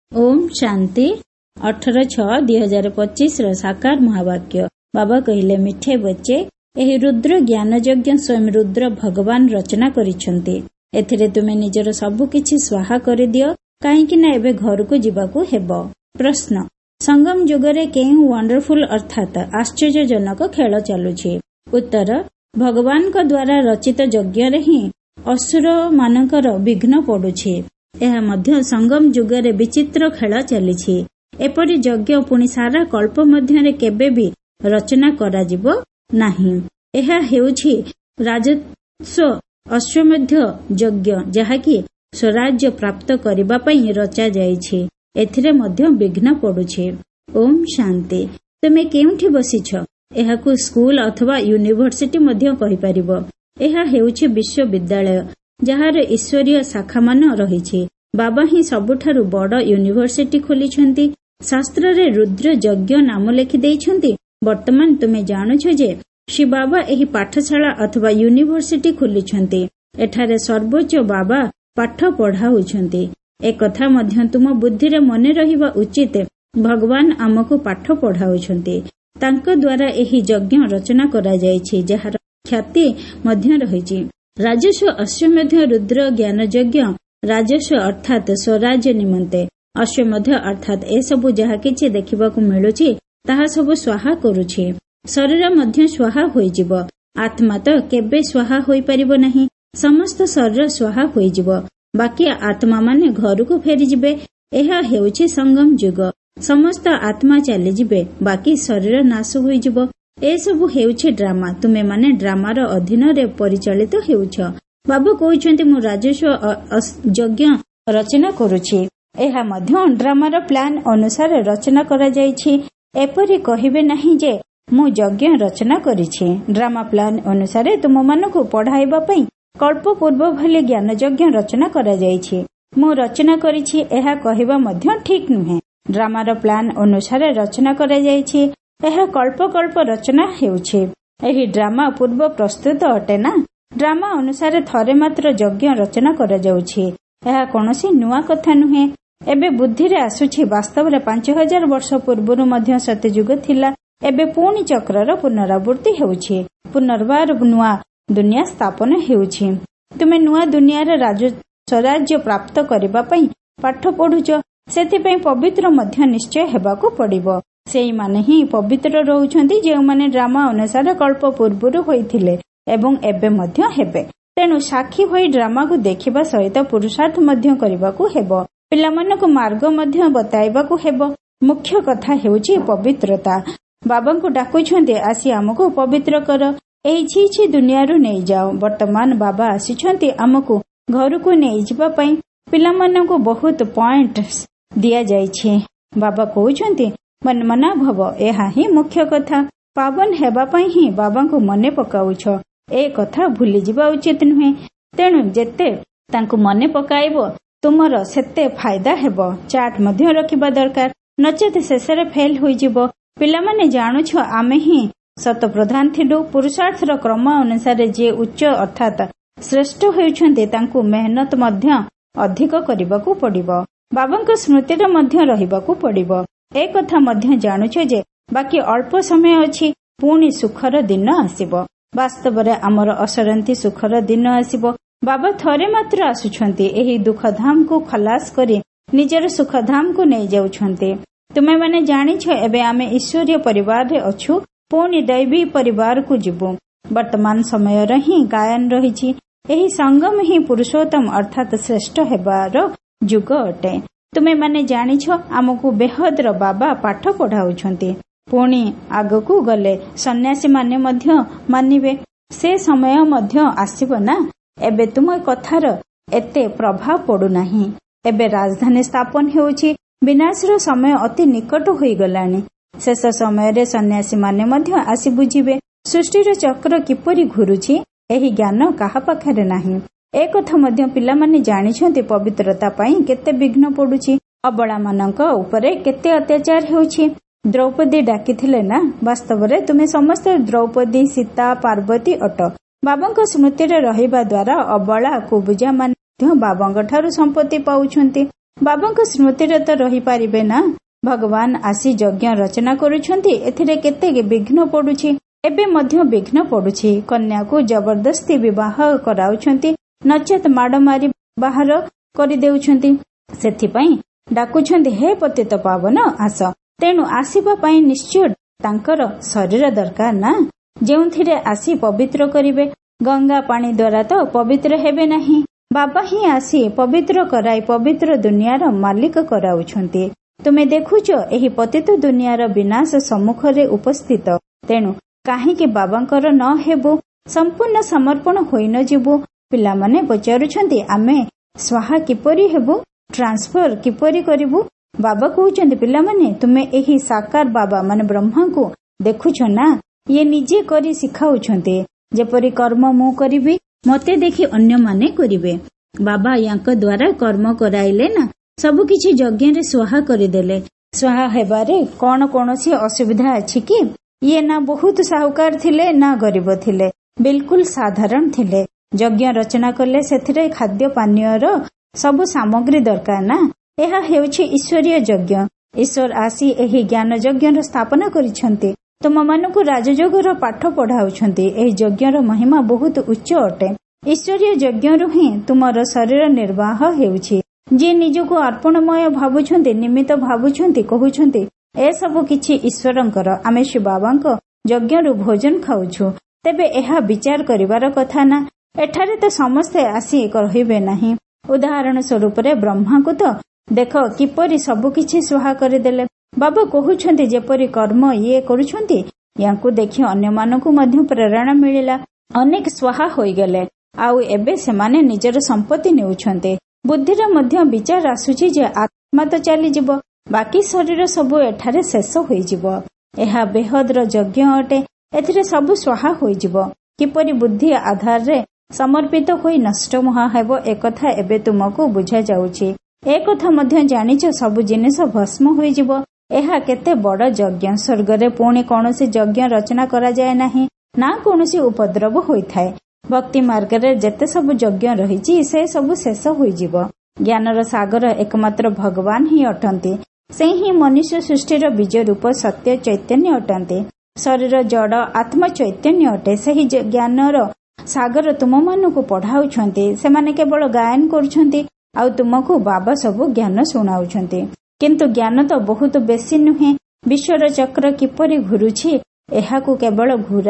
ओम शांति 18/6/2025 साकार महावाक्य। बाबा कहले, मिठे बच्चे, एही रुद्र ज्ञान यज्ञ स्वयं रुद्र भगवान रचना करिसंती। एथिरे तुमे निजर सबु किछि स्वाहा करि दियो, काहेकि ना एबे घरକୁ ଯିବାକୁ ହେବ। प्रश्न, संगम युगरे केउ वंडरफुल अर्थात आश्चर्यजनक खेल चालुछि? उत्तर, भगवान को द्वारा रचित यज्ञ रे ही असुर मानकर विघ्न पडुछि। ଏହା ମଧ୍ୟ संगम ଯୁଗରେ ବିଚିତ୍ର ଖେଳ ଚାଲିଛି। ଏପରି ଯଜ୍ଞ ପୁଣି ସାରା କଳ୍ପ ମଧ୍ୟରେ କେବେ ବି ରଚନା କରାଯିବ ନାହିଁ। ଏହା ହେଉଛି ରାଜସ୍ୱ ଅଶ୍ୱମେଧ ଯଜ୍ଞ, ଯାହାକି ସ୍ୱରାଜ୍ୟ ପ୍ରାପ୍ତ କରିବା ପାଇଁ ରଚାଯାଇଛି। ଏଥିରେ ମଧ୍ୟ ବିଘ୍ନ ପଡୁଛି। ଓମ୍ ଶାନ୍ତି। ତୁମେ କେଉଁଠି ବସିଛ? ଏହାକୁ ସ୍କୁଲ ଅଥବା ୟୁନିଭର୍ସିଟି ମଧ୍ୟ କହିପାରିବ। ଏହା ହେଉଛି ବିଶ୍ୱବିଦ୍ୟାଳୟ, ଯାହାର ଈଶ୍ୱରୀୟ ଶାଖାମାନ ରହିଛି। ବାବା ହିଁ ସବୁଠାରୁ ବଡ଼ ୟୁନିଭର୍ସିଟି ଖୋଲିଛନ୍ତି। ଶାସ୍ତ୍ରରେ ରୁଦ୍ର ଯଜ୍ଞ ନାମ ଲେଖି ଦେଇଛନ୍ତି। ବର୍ତ୍ତମାନ ତୁମେ ଜାଣୁଛ ଯେ ଶ୍ରୀ ବାବା ଏହି ପାଠଶାଳା ଅଥବା ୟୁନିଭର୍ସିଟି ଖୋଲିଛନ୍ତି। ଏଠାରେ ସର୍ବୋଚ୍ଚ ବାବା ପାଠ ପଢାଉଛନ୍ତି। ଏକଥା ମଧ୍ୟ ତୁମ ବୁଦ୍ଧିରେ ମନେ ରହିବା ଉଚିତ। ଭଗବାନ ଆମକୁ ପାଠ ପଢାଉଛନ୍ତି। ତାଙ୍କ ଦ୍ୱାରା ଏହି ଯଜ୍ଞ ରଚନା କରାଯାଇଛି, ଯାହାର ଖ୍ୟାତି ମଧ୍ୟ ରହିଛି। ରାଜସ୍ୱ ଅଶ୍ୱମେଧ ରୁଦ୍ର ଜ୍ଞାନ ଯଜ୍ଞ। ରାଜସ୍ୱ ଅର୍ଥାତ୍ ସ୍ୱରାଜ୍ୟ ନିମନ୍ତେ, ଅଶ୍ୱମେଧ ଅର୍ଥାତ୍ ଏସବୁ ଯାହା କିଛି ଦେଖିବାକୁ ମିଳୁଛି ତାହା ସବୁ ସ୍ୱାହା କରୁଛି। ଶରୀର ମଧ୍ୟ ସ୍ୱାହା ହୋଇଯିବ। ଆତ୍ମା ତ କେବେ ସ୍ୱାହା ହୋଇପାରିବ ନାହିଁ। ସମସ୍ତ ଶରୀର ସ୍ୱାହା ହୋଇଯିବ, ବାକି ଆତ୍ମାମାନେ ଘରକୁ ଫେରିଯିବେ। ଏହା ହେଉଛି ସଂଗମ ଯୁଗ। ସମସ୍ତ ଆତ୍ମା ଚାଲିଯିବେ, ବାକି ଶରୀର ନାଶ ହୋଇଯିବ। ଏସବୁ ହେଉଛି ଡ୍ରାମା। ତୁମେମାନେ ଡ୍ରାମାର ଅଧୀନରେ ପରିଚାଳିତ ହେଉଛ। ବାବୁ କହୁଛନ୍ତି, ମୁଁ ରାଜସ୍ୱ ଯଜ୍ଞ ରଚନା କରୁଛି। ଏହା ମଧ୍ୟ ଡ୍ରାମାର ପ୍ଲାନ ଅନୁସାରେ ରଚନା କରାଯାଇଛି। ଏପରି କହିବେ ନାହିଁ ଯେ ମୁଁ ଯଜ୍ଞ ରଚନା କରିଛି। ଡ୍ରାମା ପ୍ଲାନ ଅନୁସାରେ ତୁମମାନଙ୍କୁ ପଢାଇବା ପାଇଁ କଳ୍ପ ପୂର୍ବ ଭଳି ଜ୍ଞାନ ଯଜ୍ଞ ରଚନା କରାଯାଇଛି। ମୁଁ ରଚନା କରିଛି, ଏହା କହିବା ମଧ୍ୟ ଠିକ୍ ନୁହେଁ। ଡ୍ରାମାର ପ୍ଲାନ ଅନୁସାରେ ରଚନା କରାଯାଇଛି। ଏହା କଳ୍ପ କଳ୍ପ ରଚନା ହେଉଛି। ଏହି ଡ୍ରାମା ପୂର୍ବ ପ୍ରସ୍ତୁତ ଅଟେ ନା। ଡ୍ରାମା ଅନୁସାରେ ଥରେ ମାତ୍ର ଯଜ୍ଞ ରଚନା କରାଯାଉଛି। ଏହା କୌଣସି ନୂଆ କଥା ନୁହେଁ। ଏବେ ବୁଦ୍ଧିରେ ଆସୁଛି, ବାସ୍ତବରେ 5000 ବର୍ଷ ପୂର୍ବରୁ ମଧ୍ୟ ସତ୍ୟଯୁଗ ଥିଲା। ଏବେ ପୁଣି ଚକ୍ରର ପୁନରାବୃତ୍ତି ହେଉଛି। ପୁନର୍ବାର ନୂଆ ଦୁନିଆ ସ୍ଥାପନ ହେଉଛି। ତୁମେ ନୂଆ ଦୁନିଆରେ ସ୍ୱରାଜ୍ୟ ପ୍ରାପ୍ତ କରିବା ପାଇଁ ପାଠ ପଢୁଛ। ସେଥିପାଇଁ ପବିତ୍ର ମଧ୍ୟ ନିଶ୍ଚୟ ହେବାକୁ ପଡିବ। ସେଇମାନେ ହିଁ ପବିତ୍ର ରହୁଛନ୍ତି ଯେଉଁମାନେ ଡ୍ରାମା ଅନୁସାରେ କଳ୍ପ ପୂର୍ବରୁ ହୋଇଥିଲେ ଏବଂ ଏବେ ମଧ୍ୟ ହେବେ। ତେଣୁ ସାକ୍ଷୀ ହୋଇ ଡ୍ରାମାକୁ ଦେଖିବା ସହିତ ପୁରୁଷାର୍ଥ ମଧ୍ୟ କରିବାକୁ ହେବ। ପିଲାମାନଙ୍କୁ ମାର୍ଗ ମଧ୍ୟ ବତାଇବାକୁ ହେବ। ମୁଖ୍ୟ କଥା ହେଉଛି ପବିତ୍ରତା। ବାବାଙ୍କୁ ଡାକୁଛନ୍ତି, ଆସି ଆମକୁ ପବିତ୍ର କର। ଏହି ଛି ଛି ଦୁନିଆରୁ ନେଇଯାଅ। ବର୍ତ୍ତମାନ ବାବା ଆସିଛନ୍ତି ଆମକୁ ଘରକୁ ନେଇଯିବା ପାଇଁ। ପିଲାମାନଙ୍କୁ ବହୁତ ପଏଣ୍ଟ ଦିଆଯାଇଛି। ବାବା କହୁଛନ୍ତି, ମନ୍ମନା ଭବ। ଏହା ହିଁ ମୁଖ୍ୟ କଥା। ପାବନ ହେବା ପାଇଁ ହିଁ ବାବାଙ୍କୁ ମନେ ପକାଉଛ। ଏ କଥା ଭୁଲିଯିବା ଉଚିତ ନୁହେଁ। ତେଣୁ ଯେତେ ତାଙ୍କୁ ମନେ ପକାଇବ ତୁମର ସେତେ ଫାଇଦା ହେବ। ଚାର୍ଟ ମଧ୍ୟ ରଖିବା ଦରକାର, ନଚେତ ଶେଷରେ ଫେଲ ହୋଇଯିବ। ପିଲାମାନେ ଜାଣୁଛ, ଆମେ ହିଁ ଶତପ୍ରଧାନ ଥିଲୁ। ପୁରୁଷାର୍ଥର କ୍ରମ ଅନୁସାରେ ଯିଏ ଉଚ୍ଚ ଅର୍ଥାତ୍ ଶ୍ରେଷ୍ଠ ହେଉଛନ୍ତି ତାଙ୍କୁ ମେହନତ ମଧ୍ୟ ଅଧିକ କରିବାକୁ ପଡିବ। ବାବାଙ୍କ ସ୍ମୃତିରେ ମଧ୍ୟ ରହିବାକୁ ପଡିବ। ଏ କଥା ମଧ୍ୟ ଜାଣୁଛ ଯେ ବାକି ଅଳ୍ପ ସମୟ ଅଛି, ପୁଣି ସୁଖର ଦିନ ଆସିବ। ବାସ୍ତବରେ ଆମର ଅସରନ୍ତି ସୁଖର ଦିନ ଆସିବ। ବାବା ଥରେ ମାତ୍ର ଆସୁଛନ୍ତି। ଏହି ଦୁଃଖଧାମକୁ ଖଲାସ କରି ନିଜର ସୁଖଧାମକୁ ନେଇଯାଉଛନ୍ତି। ତୁମେମାନେ ଜାଣିଛ, ଏବେ ଆମେ ଈଶ୍ୱରୀୟ ପରିବାରରେ ଅଛୁ, ପୁଣି ଦୈବୀ ପରିବାରକୁ ଯିବୁ। ବର୍ତ୍ତମାନ ସମୟର ହିଁ ଗାୟନ ରହିଛି। ଏହି ସଙ୍ଗମ ହିଁ ପୁରୁଷୋତ୍ତମ ଅର୍ଥାତ୍ ଶ୍ରେଷ୍ଠ ହେବାର ଯୁଗ ଅଟେ। ତୁମେମାନେ ଜାଣିଛ, ଆମକୁ ବେହଦର ବାବା ପାଠ ପଢାଉଛନ୍ତି। ପୁଣି ଆଗକୁ ଗଲେ ସନ୍ନ୍ୟାସୀମାନେ ମଧ୍ୟ ମାନିବେ। ସେ ସମୟ ମଧ୍ୟ ଆସିବ ନା। ଏବେ ତୁମ କଥାର ଏତେ ପ୍ରଭାବ ପଡୁନାହିଁ। ଏବେ ରାଜଧାନୀ ସ୍ଥାପନ ହେଉଛି। ବିନାଶର ସମୟ ଅତି ନିକଟ ହୋଇଗଲାଣି। ଶେଷ ସମୟରେ ସନ୍ନ୍ୟାସୀମାନେ ମଧ୍ୟ ଆସି ବୁଝିବେ ସୃଷ୍ଟିର ଚକ୍ର କିପରି ଘୁରୁଛି। ଏହି ଜ୍ଞାନ କାହା ପାଖରେ ନାହିଁ। ଏ କଥା ମଧ୍ୟ ପିଲାମାନେ ଜାଣିଛନ୍ତି। ପବିତ୍ରତା ପାଇଁ କେତେ ବିଘ୍ନ ପଡୁଛି। ଅବଳାମାନଙ୍କ ଉପରେ କେତେ ଅତ୍ୟାଚାର ହେଉଛି। ଦ୍ରୌପଦୀ ଡାକିଥିଲେ ନା। ବାସ୍ତବରେ ତୁମେ ସମସ୍ତେ ଦ୍ରୌପଦୀ, ସୀତା, ପାର୍ବତୀ ଅଟ। ବାବାଙ୍କ ସ୍ମୃତିରେ ରହିବା ଦ୍ୱାରା ଅବଳା କୁବୁଜା ମାନେ ମଧ୍ୟ ବାବାଙ୍କ ଠାରୁ ସମ୍ପତ୍ତି ପାଉଛନ୍ତି। ବାବାଙ୍କ ସ୍ମୃତିରେ ତ ରହିପାରିବେ ନା। ଭଗବାନ ଆସି ଯଜ୍ଞ ରଚନା କରୁଛନ୍ତି, ଏଥିରେ କେତେ ବିଘ୍ନ ପଡୁଛି। ଏବେ ମଧ୍ୟ ବିଘ୍ନ ପଡୁଛି। କନ୍ୟାକୁ ଜବରଦସ୍ତି ବିବାହ କରାଉଛନ୍ତି, ନଚେତ ମାଡ଼ ମାରି ବାହାର କରିଦେଉଛନ୍ତି। ସେଥିପାଇଁ ଡାକୁଛନ୍ତି, ହେ ପତିତ ପାବନ ଆସ। ତେଣୁ ଆସିବା ପାଇଁ ନିଶ୍ଚୟ ତାଙ୍କର ଶରୀର ଦରକାର ନା, ଯେଉଁଥିରେ ଆସି ପବିତ୍ର କରିବେ। ଗଙ୍ଗା ପାଣି ଦ୍ୱାରା ତ ପବିତ୍ର ହେବେ ନାହିଁ। ବାବା ହିଁ ଆସି ପବିତ୍ର କରାଇ ପବିତ୍ର ଦୁନିଆର ମାଲିକ କରାଉଛନ୍ତି। ତୁମେ ଦେଖୁଛ ଏହି ପତିତ ଦୁନିଆର ବିନାଶ ସମ୍ମୁଖରେ ଉପସ୍ଥିତ। ତେଣୁ କାହିଁକି ବାବାଙ୍କର ନ ହେବୁ, ସମ୍ପୂର୍ଣ୍ଣ ସମର୍ପଣ ହୋଇ ନ ଯିବୁ? ପିଲାମାନେ ପଚାରୁଛନ୍ତି, ଆମେ ସ୍ୱାହା କିପରି ହେବୁ, ଟ୍ରାନ୍ସଫର କିପରି କରିବୁ? ବାବା କହୁଛନ୍ତି, ପିଲାମାନେ ତୁମେ ଏହି ସାକାର ବାବା ମାନେ ବ୍ରହ୍ମାଙ୍କୁ ଦେଖୁଛ ନା, ଇଏ ନିଜେ କରି ଶିଖାଉଛନ୍ତି। ଯେପରି କର୍ମ ମୁଁ କରିବି, ମତେ ଦେଖି ଅନ୍ୟମାନେ କରିବେ। ବାବା ୟାଙ୍କ ଦ୍ୱାରା କର୍ମ କରାଇଲେ ନା, ସବୁକିଛି ଯଜ୍ଞରେ ସ୍ୱାହା କରିଦେଲେ। ସ୍ୱାହା ହେବାରେ କଣ କୌଣସି ଅସୁବିଧା ଅଛି କି? ଇଏ ନା ବହୁତ ସାହୁକାର ଥିଲେ ନା ଗରିବ ଥିଲେ, ବିଲକୁଲ ସାଧାରଣ ଥିଲେ। ଯଜ୍ଞ ରଚନା କଲେ ସେଥିରେ ଖାଦ୍ୟ ପାନୀୟର ସବୁ ସାମଗ୍ରୀ ଦରକାର ନା। ଏହା ହେଉଛି ଈଶ୍ୱରୀୟ ଯଜ୍ଞ। ଈଶ୍ୱର ଆସି ଏହି ଜ୍ଞାନ ଯଜ୍ଞର ସ୍ଥାପନା କରିଛନ୍ତି। ତୁମମାନଙ୍କୁ ରାଜଯୋଗର ପାଠ ପଢାଉଛନ୍ତି। ଏହି ଯଜ୍ଞର ମହିମା ବହୁତ ଉଚ୍ଚ ଅଟେ। ଈଶ୍ୱରୀୟ ଯଜ୍ଞରୁ ହିଁ ତୁମର ଶରୀର ନିର୍ବାହ ହେଉଛି। ଯିଏ ନିଜକୁ ଅର୍ପଣମୟ ଭାବୁଛନ୍ତି, ନିମିତ୍ତ ଭାବୁଛନ୍ତି, କହୁଛନ୍ତି ଏସବୁ କିଛି ଈଶ୍ୱରଙ୍କର, ଆମେ ଶ୍ରୀ ବାବାଙ୍କ ଯଜ୍ଞରୁ ଭୋଜନ ଖାଉଛୁ, ତେବେ ଏହା ବିଚାର କରିବାର କଥା ନା। ଏଠାରେ ତ ସମସ୍ତେ ଆସି ରହିବେ ନାହିଁ। ଉଦାହରଣ ସ୍ୱରୂପରେ ବ୍ରହ୍ମାଙ୍କୁ ତ ଦେଖ କିପରି ସବୁକିଛି ସ୍ୱାହା କରିଦେଲେ। ବାବା କହୁଛନ୍ତି, ଯେପରି କର୍ମ ଇଏ କରୁଛନ୍ତି, ୟାଙ୍କୁ ଦେଖି ଅନ୍ୟମାନଙ୍କୁ ମଧ୍ୟ ପ୍ରେରଣା ମିଳିଲା। ଅନେକ ସ୍ୱାହା ହୋଇଗଲେ, ଆଉ ଏବେ ସେମାନେ ନିଜର ସମ୍ପତ୍ତି ନେଉଛନ୍ତି। ବୁଦ୍ଧିରେ ମଧ୍ୟ ବିଚାର ଆସୁଛି ଯେ ଆତ୍ମା ତ ଚାଲିଯିବ, ବାକି ଶରୀର ସବୁ ଏଠାରେ ଶେଷ ହୋଇଯିବ। ଏହା ବେହଦର ଯଜ୍ଞ ଅଟେ। ଏଥିରେ ସବୁ ସ୍ୱାହା ହୋଇଯିବ। କିପରି ବୁଦ୍ଧି ଆଧାରରେ ସମର୍ପିତ ହୋଇ ନଷ୍ଟ ମହା ହେବ, ଏକଥା ଏବେ ତୁମକୁ ବୁଝାଯାଉଛି। ଏକଥା ମଧ୍ୟ ଜାଣିଛ, ସବୁ ଜିନିଷ ଭସ୍ମ ହୋଇଯିବ। ଏହା କେତେ ବଡ଼ ଯଜ୍ଞ। ସ୍ୱର୍ଗରେ ପୁଣି କୌଣସି ଯଜ୍ଞ ରଚନା କରାଯାଏ ନାହିଁ, ନା କୌଣସି ଉପଦ୍ରବ ହୋଇଥାଏ। ଭକ୍ତି ମାର୍ଗରେ ଯେତେ ସବୁ ଯଜ୍ଞ ରହିଛି, ସେ ସବୁ ଶେଷ ହୋଇଯିବ। ଜ୍ଞାନର ସାଗର ଏକମାତ୍ର ଭଗବାନ ହିଁ ଅଟନ୍ତି। ସେ ହିଁ ମନୁଷ୍ୟ ସୃଷ୍ଟିର ବୀଜ ରୂପ ସତ୍ୟ ଚୈତନ୍ୟ ଅଟନ୍ତି। ଶରୀର ଜଡ଼, ଆତ୍ମ ଚୈତନ୍ୟ ଅଟେ। ସେହି ଜ୍ଞାନର ସାଗର ତୁମମାନଙ୍କୁ ପଢାଉଛନ୍ତି। ସେମାନେ କେବଳ ଗାୟନ କରୁଛନ୍ତି, ଆଉ ତୁମକୁ ବାବା ସବୁ ଜ୍ଞାନ ଶୁଣାଉଛନ୍ତି। କିନ୍ତୁ ଜ୍ଞାନ ତ ବହୁତ ବେଶୀ ନୁହେଁ। ବିଶ୍ୱର ଚକ୍ର କିପରି ଘୁରୁଛି, ଏହାକୁ କେବଳ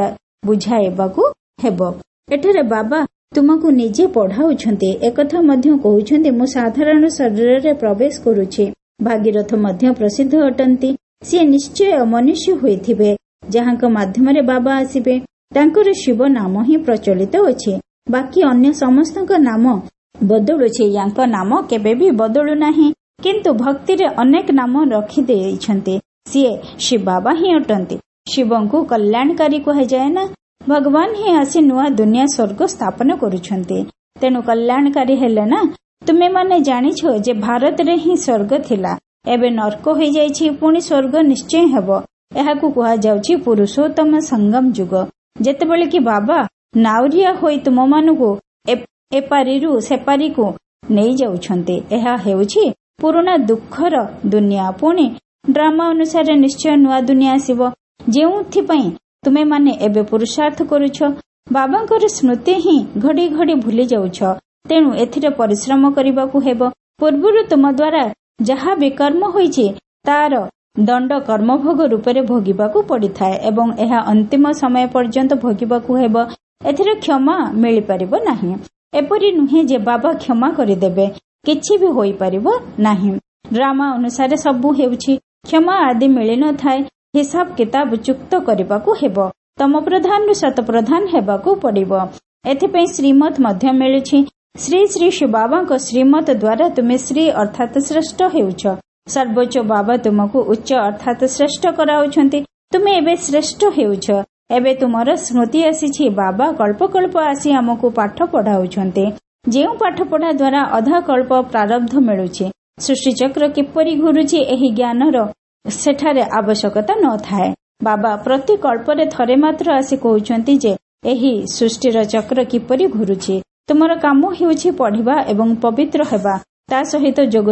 ବୁଝାଇବାକୁ ହେବ। ଏଠାରେ ବାବା ତୁମକୁ ନିଜେ ପଢାଉଛନ୍ତି। ଏକଥା ମଧ୍ୟ କହୁଛନ୍ତି, ମୁଁ ସାଧାରଣ ଶରୀରରେ ପ୍ରବେଶ କରୁଛି। ଭାଗୀରଥ ମଧ୍ୟ ପ୍ରସିଦ୍ଧ ଅଟନ୍ତି। ସିଏ ନିଶ୍ଚୟ ମନୁଷ୍ୟ ହୋଇଥିବେ, ଯାହାଙ୍କ ମାଧ୍ୟମରେ ବାବା ଆସିବେ। ତାଙ୍କର ଶିବ ନାମ ହିଁ ପ୍ରଚଳିତ ଅଛି। ବାକି ଅନ୍ୟ ସମସ୍ତଙ୍କ ନାମ ବଦଳୁଛି, ୟାଙ୍କ ନାମ କେବେ ବି ବଦଳୁ ନାହିଁ। କିନ୍ତୁ ଭକ୍ତିରେ ଅନେକ ନାମ ରଖିଦେଇଛନ୍ତି। ସିଏ ଶିବ ବାବା ହିଁ ଅଟନ୍ତି। ଶିବଙ୍କୁ କଲ୍ୟାଣକାରୀ କୁହାଯାଏ ନା। ଭଗବାନ ହିଁ ଆସି ନୂଆ ଦୁନିଆ ସ୍ୱର୍ଗ ସ୍ଥାପନ କରୁଛନ୍ତି। ତେଣୁ କଲ୍ୟାଣକାରୀ ହେଲେ ନା। ତୁମେମାନେ ଜାଣିଛ ଯେ ଭାରତରେ ହିଁ ସ୍ୱର୍ଗ ଥିଲା, ଏବେ ନର୍କ ହୋଇଯାଇଛି, ପୁଣି ସ୍ୱର୍ଗ ନିଶ୍ଚୟ ହେବ। ଏହାକୁ କୁହାଯାଉଛି ପୁରୁଷୋତ୍ତମ ସଙ୍ଗମ ଯୁଗ। ଯେତେବେଳେ କି ବାବା ନାଉରିଆ ହୋଇ ତୁମମାନଙ୍କୁ ଏପାରିରୁ ସେପାରିକୁ ନେଇଯାଉଛନ୍ତି। ଏହା ହେଉଛି ପୁରୁଣା ଦୁଃଖର ଦୁନିଆ। ପୁଣି ଡ୍ରାମା ଅନୁସାରେ ନିଶ୍ଚୟ ନୂଆ ଦୁନିଆ ଆସିବ, ଯେଉଁଥିପାଇଁ ତୁମେମାନେ ଏବେ ପୁରୁଷାର୍ଥ କରୁଛ। ବାବାଙ୍କର ସ୍ମୃତି ହିଁ ଘଡ଼ି ଘଡ଼ି ଭୁଲି ଯାଉଛ। ତେଣୁ ଏଥିରେ ପରିଶ୍ରମ କରିବାକୁ ହେବ। ପୂର୍ବରୁ ତୁମ ଦ୍ୱାରା ଯାହା ବିକର୍ମ ହୋଇଛି, ତାର ଦଣ୍ଡ କର୍ମଭୋଗ ରୂପରେ ଭୋଗିବାକୁ ପଡ଼ିଥାଏ ଏବଂ ଏହା ଅନ୍ତିମ ସମୟ ପର୍ଯ୍ୟନ୍ତ ଭୋଗିବାକୁ ହେବ। ଏଥିରେ କ୍ଷମା ମିଳିପାରିବ ନାହିଁ। ଏପରି ନୁହେଁ ଯେ ବାବା କ୍ଷମା କରିଦେବେ, କିଛି ବି ହୋଇପାରିବ ନାହିଁ। ଡ୍ରାମା ଅନୁସାରେ ସବୁ ହେଉଛି। କ୍ଷମା ଆଦି ମିଳିନଥାଏ। ହିସାବ କିତାବ ଚୁକ୍ତ କରିବାକୁ ହେବ। ତମ ପ୍ରଧାନରୁ ଶତ ପ୍ରଧାନ ହେବାକୁ ପଡ଼ିବ। ଏଥିପାଇଁ ଶ୍ରୀମତ ମଧ୍ୟ ମିଳୁଛି। ଶ୍ରୀ ଶ୍ରୀ ଶିବ ବାବାଙ୍କ ଶ୍ରୀମତ ଦ୍ୱାରା ତୁମେ ଶ୍ରୀ ଅର୍ଥାତ୍ ଶ୍ରେଷ୍ଠ ହେଉଛ। ସର୍ବୋଚ୍ଚ ବାବା ତୁମକୁ ଉଚ୍ଚ ଅର୍ଥାତ୍ ଶ୍ରେଷ୍ଠ କରାଉଛନ୍ତି। ତୁମେ ଏବେ ଶ୍ରେଷ୍ଠ ହେଉଛ। ଏବେ ତୁମର ସ୍ମୃତି ଆସିଛି। ବାବା କଳ୍ପକଳ୍ପ ଆସି ଆମକୁ ପାଠ ପଢାଉଛନ୍ତି। ଯେଉଁ ପାଠ ପଢା ଦ୍ୱାରା ଅଧା କଳ୍ପ ପ୍ରାରବ୍ଧ ମିଳୁଛି। ସୃଷ୍ଟିଚକ୍ର କିପରି ଘୁରୁଛି, ଏହି ଜ୍ଞାନର ସେଠାରେ ଆବଶ୍ୟକତା ନଥାଏ। ବାବା ପ୍ରତି କଳ୍ପରେ ଥରେ ମାତ୍ର ଆସି କହୁଛନ୍ତି ଯେ ଏହି ସୃଷ୍ଟିର ଚକ୍ର କିପରି ଘୁରୁଛି। ତୁମର କାମ ହେଉଛି ପଢିବା ଏବଂ ପବିତ୍ର ହେବା, ତା ସହିତ ଯୋଗଯୁକ୍ତ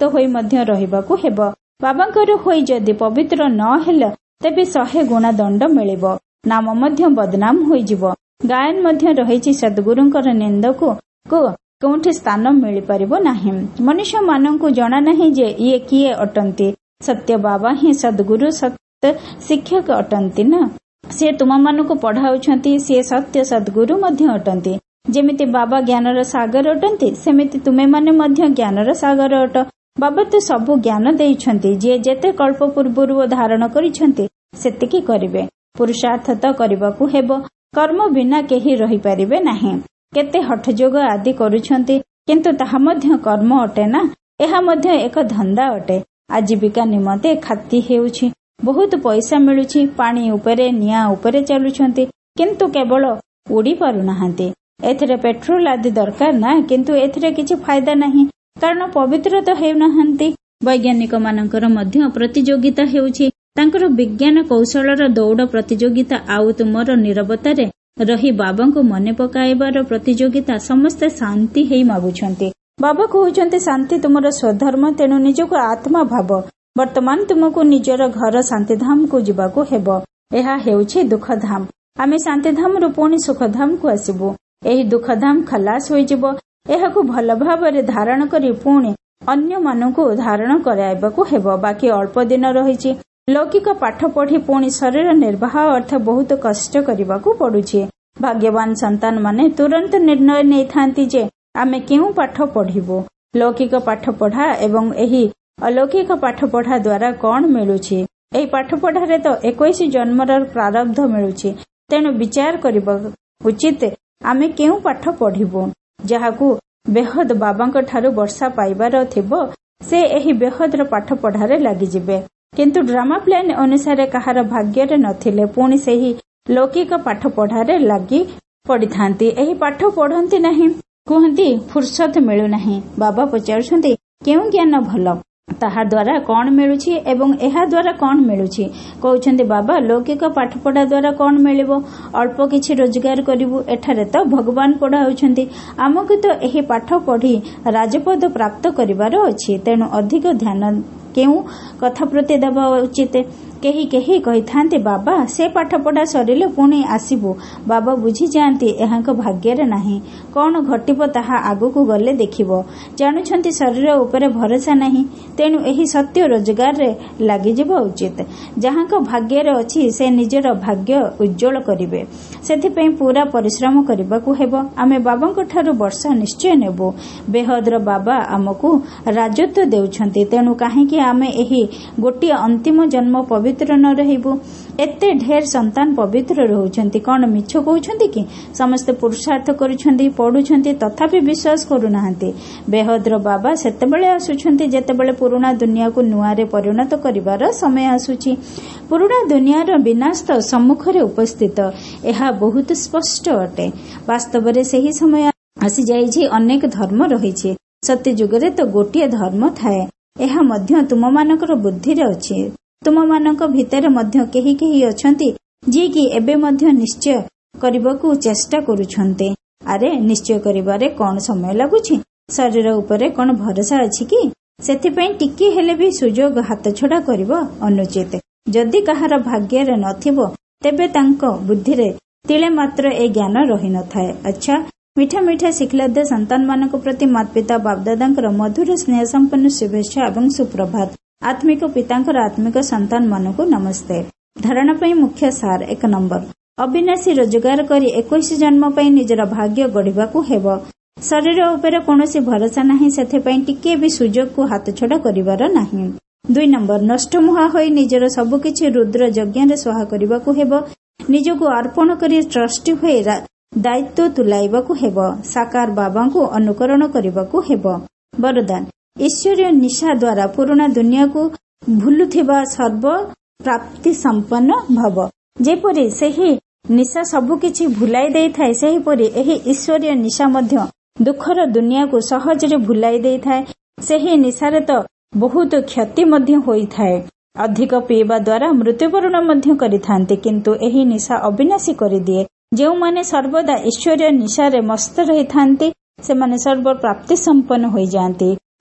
ହୋଇ ମଧ୍ୟ ରହିବାକୁ ହେବ। ବାବାଙ୍କର ହୋଇ ଯଦି ପବିତ୍ର ନ ହେଲ ତେବେ 100 ଗୁଣା ଦଣ୍ଡ ମିଳିବ, ନାମ ମଧ୍ୟ ବଦନାମ ହୋଇଯିବ। ଗାୟନ ମଧ୍ୟ ରହିଛି ସଦ୍ଗୁରୁଙ୍କର ନିନ୍ଦକୁ କେଉଁଠି ସ୍ଥାନ ମିଳିପାରିବ ନାହିଁ। ମନୁଷ୍ୟମାନଙ୍କୁ ଜଣା ନାହିଁ ଯେ ଇଏ କିଏ ଅଟନ୍ତି। ସତ୍ୟ ବାବା ହିଁ ସଦ୍ଗୁରୁ, ସତ୍ୟ ଶିକ୍ଷକ ଅଟନ୍ତି ନା। ସେ ତୁମମାନଙ୍କୁ ପଢାଉଛନ୍ତି, ସିଏ ସତ୍ୟ ସଦ୍ଗୁରୁ ମଧ୍ୟ ଅଟନ୍ତି। ଯେମିତି ବାବା ଜ୍ଞାନର ସାଗର ଅଟନ୍ତି, ସେମିତି ତୁମେମାନେ ମଧ୍ୟ ଜ୍ଞାନର ସାଗର ଅଟ। ବାବା ତ ସବୁ ଜ୍ଞାନ ଦେଇଛନ୍ତି। ଯିଏ ଯେତେ କଳ୍ପ ପୂର୍ବରୁ ଧାରଣ କରିଛନ୍ତି ସେତିକି କରିବେ। ପୁରୁଷାର୍ଥ ତ କରିବାକୁ ହେବ। କର୍ମ ବିନା କେହି ରହିପାରିବେ ନାହିଁ। କେତେ ହଠଯୋଗ ଆଦି କରୁଛନ୍ତି, କିନ୍ତୁ ତାହା ମଧ୍ୟ କର୍ମ ଅଟେ ନା। ଏହା ମଧ୍ୟ ଏକ ଧନ୍ଦା ଅଟେ। ଆଜୀବିକା ନିମନ୍ତେ ଖାତି ହେଉଛି। ବହୁତ ପଇସା ମିଳୁଛି। ପାଣି ଉପରେ, ନିଆଁ ଉପରେ ଚାଲୁଛନ୍ତି, କିନ୍ତୁ କେବଳ ଉଡ଼ି ପାରୁନାହାନ୍ତି। ଏଥିରେ ପେଟ୍ରୋଲ ଆଦି ଦରକାର ନା, କିନ୍ତୁ ଏଥିରେ କିଛି ଫାଇଦା ନାହିଁ, କାରଣ ପବିତ୍ର ତ ହେଉନାହାନ୍ତି। ବୈଜ୍ଞାନିକ ମାନଙ୍କର ମଧ୍ୟ ପ୍ରତିଯୋଗିତା ହେଉଛି। ତାଙ୍କର ବିଜ୍ଞାନ କୌଶଳର ଦୌଡ଼ ପ୍ରତିଯୋଗିତା, ଆଉ ତୁମର ନିରବତାରେ ରହି ବାବାଙ୍କୁ ମନେ ପକାଇବାର ପ୍ରତିଯୋଗିତା। ସମସ୍ତେ ଶାନ୍ତି ହେଇ ମାଗୁଛନ୍ତି। ବାବା କହୁଛନ୍ତି ଶାନ୍ତି ତୁମର ସ୍ୱଧର୍ମ, ତେଣୁ ନିଜକୁ ଆତ୍ମା ଭାବ। ବର୍ତ୍ତମାନ ତୁମକୁ ନିଜର ଘର ଶାନ୍ତିଧାମକୁ ଯିବାକୁ ହେବ। ଏହା ହେଉଛି ଦୁଃଖଧାମ। ଆମେ ଶାନ୍ତିଧାମରୁ ପୁଣି ସୁଖଧାମକୁ ଆସିବୁ। ଏହି ଦୁଃଖଧାମ ଖଲାସ ହୋଇଯିବ। ଏହାକୁ ଭଲ ଭାବରେ ଧାରଣ କରି ପୁଣି ଅନ୍ୟମାନଙ୍କୁ ଧାରଣ କରାଇବାକୁ ହେବ। ବାକି ଅଳ୍ପ ଦିନ ରହିଛି। ଲୌକିକ ପାଠ ପଢି ପୁଣି ଶରୀର ନିର୍ବାହ ଅର୍ଥ ବହୁତ କଷ୍ଟ କରିବାକୁ ପଡୁଛି। ଭାଗ୍ୟବାନ ସନ୍ତାନ ମାନେ ତୁରନ୍ତ ନିର୍ଣ୍ଣୟ ନେଇଥାନ୍ତି ଯେ ଆମେ କେଉଁ ପାଠ ପଢିବୁ। ଲୌକିକ ପାଠ ପଢା ଏବଂ ଏହି ଅଲୌକିକ ପାଠ ପଢା ଦ୍ୱାରା କଣ ମିଳୁଛି? ଏହି ପାଠ ପଢାରେ ତ 21 ଜନ୍ମର ପ୍ରାରବ୍ଧ ମିଳୁଛି। ତେଣୁ ବିଚାର କରିବା ଉଚିତ ଆମେ କେଉଁ ପାଠ ପଢିବୁ। ଯାହାକୁ ବେହଦ ବାବାଙ୍କ ଠାରୁ ବର୍ଷା ପାଇବାର ଥିବ ସେ ଏହି ବେହଦର ପାଠ ପଢାରେ ଲାଗିଯିବେ। କିନ୍ତୁ ଡ୍ରାମା ପ୍ଲାନ ଅନୁସାରେ କାହାର ଭାଗ୍ୟରେ ନଥିଲେ ପୁଣି ସେହି ଲୌକିକ ପାଠ ପଢାରେ ଲାଗି ପଡିଥାନ୍ତି। ଏହି ପାଠ ପଢନ୍ତି ନାହିଁ, କୁହନ୍ତି ଫୁର୍ସତ ମିଳୁନାହିଁ। ବାବା ପଚାରୁଛନ୍ତି କେଉଁ ଜ୍ଞାନ ଭଲ, ତାହା ଦ୍ୱାରା କଣ ମିଳୁଛି ଏବଂ ଏହା ଦ୍ୱାରା କଣ ମିଳୁଛି? କହୁଛନ୍ତି ବାବା ଲୌକିକ ପାଠପଢା ଦ୍ୱାରା କଣ ମିଳିବ? ଅଳ୍ପ କିଛି ରୋଜଗାର କରିବୁ। ଏଠାରେ ତ ଭଗବାନ ପଢାଉଛନ୍ତି। ଆମକୁ ତ ଏହି ପାଠ ପଢି ରାଜପଦ ପ୍ରାପ୍ତ କରିବାର ଅଛି। ତେଣୁ ଅଧିକ ଧ୍ୟାନ କେଉଁ କଥା ପ୍ରତି ଦେବା ଉଚିତ? କେହି କେହି କହିଥାନ୍ତି ବାବା ସେ ପାଠପଢା ସରିଲେ ପୁଣି ଆସିବୁ। ବାବା ବୁଝିଯାଆନ୍ତି ଏହାଙ୍କ ଭାଗ୍ୟରେ ନାହିଁ। କଣ ଘଟିବ ତାହା ଆଗକୁ ଗଲେ ଦେଖିବ। ଜାଣୁଛନ୍ତି ଶରୀର ଉପରେ ଭରସା ନାହିଁ, ତେଣୁ ଏହି ସତ୍ୟ ରୋଜଗାରରେ ଲାଗିଯିବା ଉଚିତ। ଯାହାଙ୍କ ଭାଗ୍ୟରେ ଅଛି ସେ ନିଜର ଭାଗ୍ୟ ଉଜ୍ଜଳ କରିବେ। ସେଥିପାଇଁ ପୁରା ପରିଶ୍ରମ କରିବାକୁ ହେବ। ଆମେ ବାବାଙ୍କ ଠାରୁ ବର୍ଷା ନିଶ୍ଚୟ ନେବୁ। ବେହଦର ବାବା ଆମକୁ ରାଜତ୍ୱ ଦେଉଛନ୍ତି, ତେଣୁ କାହିଁକି ଆମେ ଏହି ଗୋଟିଏ ଅନ୍ତିମ ଜନ୍ମ ପବିତ୍ର ନ ରହିବୁ? ଏତେ ଢେର ସନ୍ତାନ ପବିତ୍ର ରହୁଛନ୍ତି, କଣ ମିଛ କହୁଛନ୍ତି କି? ସମସ୍ତେ ପୁରୁଷାର୍ଥ କରୁଛନ୍ତି, ପଢୁଛନ୍ତି, ତଥାପି ବିଶ୍ୱାସ କରୁନାହାନ୍ତି। ବେହଦର ବାବା ସେତେବେଳେ ଆସୁଛନ୍ତି ଯେତେବେଳେ ପୁରୁଣା ଦୁନିଆକୁ ନୂଆରେ ପରିଣତ କରିବାର ସମୟ ଆସୁଛି। ପୁରୁଣା ଦୁନିଆର ବିନାଶ ତ ସମ୍ମୁଖରେ ଉପସ୍ଥିତ। ଏହା ବହୁତ ସ୍ପଷ୍ଟ ଅଟେ। ବାସ୍ତବରେ ସେହି ସମୟ ଆସିଯାଇଛି। ଅନେକ ଧର୍ମ ରହିଛି। ସତ୍ୟ ଯୁଗରେ ତ ଗୋଟିଏ ଧର୍ମ ଥାଏ। ଏହା ମଧ୍ୟ ତୁମମାନଙ୍କର ବୁଦ୍ଧିରେ ଅଛି। ତୁମମାନଙ୍କ ଭିତରେ ମଧ୍ୟ କେହି କେହି ଅଛନ୍ତି ଯିଏକି ଏବେ ମଧ୍ୟ ନିଶ୍ଚୟ କରିବାକୁ ଚେଷ୍ଟା କରୁଛନ୍ତି। ଆରେ ନିଶ୍ଚୟ କରିବାରେ କଣ ସମୟ ଲାଗୁଛି? ଶରୀର ଉପରେ କଣ ଭରସା ଅଛି କି? ସେଥିପାଇଁ ଟିକିଏ ହେଲେ ବି ସୁଯୋଗ ହାତଛଡା କରିବା ଅନୁଚିତ। ଯଦି କାହାର ଭାଗ୍ୟରେ ନଥିବ ତେବେ ତାଙ୍କ ବୁଦ୍ଧିରେ ତିଳେ ମାତ୍ର ଏ ଜ୍ଞାନ ରହିନଥାଏ। ଆଚ୍ଛା, ମିଠା ମିଠା ଶିକ୍ଷାଲବ୍ଧ ସନ୍ତାନମାନଙ୍କ ପ୍ରତି ମାତୃପିତା ବାପଦାଦାଙ୍କର ମଧୁର ସ୍ନେହ ସମ୍ପନ୍ନ ଶୁଭେଚ୍ଛା ଏବଂ ସୁପ୍ରଭାତ। ଆତ୍ମିକ ପିତାଙ୍କର ଆତ୍ମିକ ସନ୍ତାନ ମାନଙ୍କୁ ନମସ୍ତେ। ଧାରଣା ପାଇଁ ମୁଖ୍ୟ ସାର 1 ନମ୍ବର, ଅବିନାଶୀ ରୋଜଗାର କରି 21 ଜନ୍ମ ପାଇଁ ନିଜର ଭାଗ୍ୟ ଗଢିବାକୁ ହେବ। ଶରୀର ଉପରେ କୌଣସି ଭରସା ନାହିଁ, ସେଥିପାଇଁ ଟିକିଏ ବି ସୁଯୋଗକୁ ହାତଛଡା କରିବାର ନାହିଁ। 2 ନମ୍ବର, ନଷ୍ଟମୁହା ହୋଇ ନିଜର ସବୁକିଛି ରୁଦ୍ର ଯଜ୍ଞରେ ସ୍ୱାହା କରିବାକୁ ହେବ। ନିଜକୁ ଅର୍ପଣ କରି ଟ୍ରଷ୍ଟି ହୋଇ ଦାୟିତ୍ୱ ତୁଲାଇବାକୁ ହେବ। ସାକାର ବାବାଙ୍କୁ ଅନୁକରଣ କରିବାକୁ ହେବ। ବରଦାନ, ଈଶ୍ୱରୀୟ ନିଶା ଦ୍ୱାରା ପୁରୁଣା ଦୁନିଆକୁ ଭୁଲୁଥିବା ସର୍ବ ପ୍ରାପ୍ତି ସମ୍ପନ୍ନ ଭବ। ଯେପରି ସେହି ନିଶା ସବୁକିଛି ଭୁଲାଇ ଦେଇଥାଏ, ସେହିପରି ଏହି ଈଶ୍ୱରୀୟ ନିଶା ମଧ୍ୟ ଦୁଃଖର ଦୁନିଆକୁ ସହଜରେ ଭୁଲାଇ ଦେଇଥାଏ। ସେହି ନିଶାରେ ତ ବହୁତ କ୍ଷତି ମଧ୍ୟ ହୋଇଥାଏ। ଅଧିକ ପିଇବା ଦ୍ୱାରା ମୃତ୍ୟୁବରଣ ମଧ୍ୟ କରିଥାନ୍ତି, କିନ୍ତୁ ଏହି ନିଶା ଅବିନାଶୀ କରିଦିଏ। ଯେଉଁମାନେ ସର୍ବଦା ଈଶ୍ୱରୀୟ ନିଶାରେ ମସ୍ତ ରହିଥାନ୍ତି ସେମାନେ ସର୍ବପ୍ରାପ୍ତି ସମ୍ପନ୍ନ ହୋଇଯାଆନ୍ତି।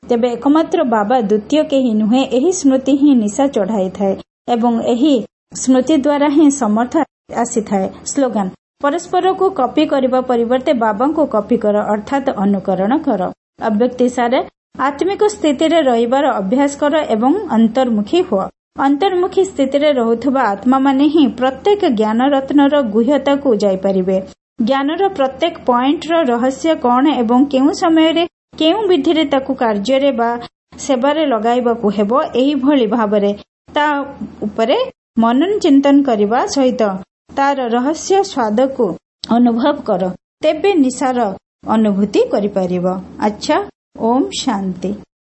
ତେବେ ଏକମାତ୍ର ବାବା ଦ୍ୱିତୀୟ କେହି ନୁହେଁ। ଏହି ସ୍ମୃତି ହିଁ ନିଶା ଚଢ଼ାଇଥାଏ ଏବଂ ଏହି ସ୍ମୃତି ଦ୍ୱାରା ହିଁ ସମର୍ଥ ଆସିଥାଏ। ସ୍ଲୋଗାନ, ପରସ୍ପରକୁ କପି କରିବା ପରିବର୍ତ୍ତେ ବାବାଙ୍କୁ କପି କର ଅର୍ଥାତ୍ ଅନୁକରଣ କର। ଅବ୍ୟକ୍ତି ସାରେ, ଆତ୍ମିକ ସ୍ଥିତିରେ ରହିବାର ଅଭ୍ୟାସ କର ଏବଂ ଅନ୍ତର୍ମୁଖୀ ହୁଅ। ଅନ୍ତର୍ମୁଖୀ ସ୍ଥିତିରେ ରହୁଥିବା ଆତ୍ମାମାନେ ହିଁ ପ୍ରତ୍ୟେକ ଜ୍ଞାନ ରତ୍ନର ଗୁହ୍ୟତାକୁ ଯାଇପାରିବେ। ଜ୍ଞାନର ପ୍ରତ୍ୟେକ ପଏଣ୍ଟର ରହସ୍ୟ କଣ ଏବଂ କେଉଁ ସମୟରେ କେଉଁ ବିଧିରେ ତାକୁ କାର୍ଯ୍ୟରେ ବା ସେବାରେ ଲଗାଇବାକୁ ହେବ, ଏହିଭଳି ଭାବରେ ତା ଉପରେ ମନନ ଚିନ୍ତନ କରିବା ସହିତ ତାର ରହସ୍ୟ ସ୍ୱାଦକୁ ଅନୁଭବ କର, ତେବେ ନିଶାର ଅନୁଭୂତି କରିପାରିବ। ଆଚ୍ଛା, ଓମ୍ ଶାନ୍ତି।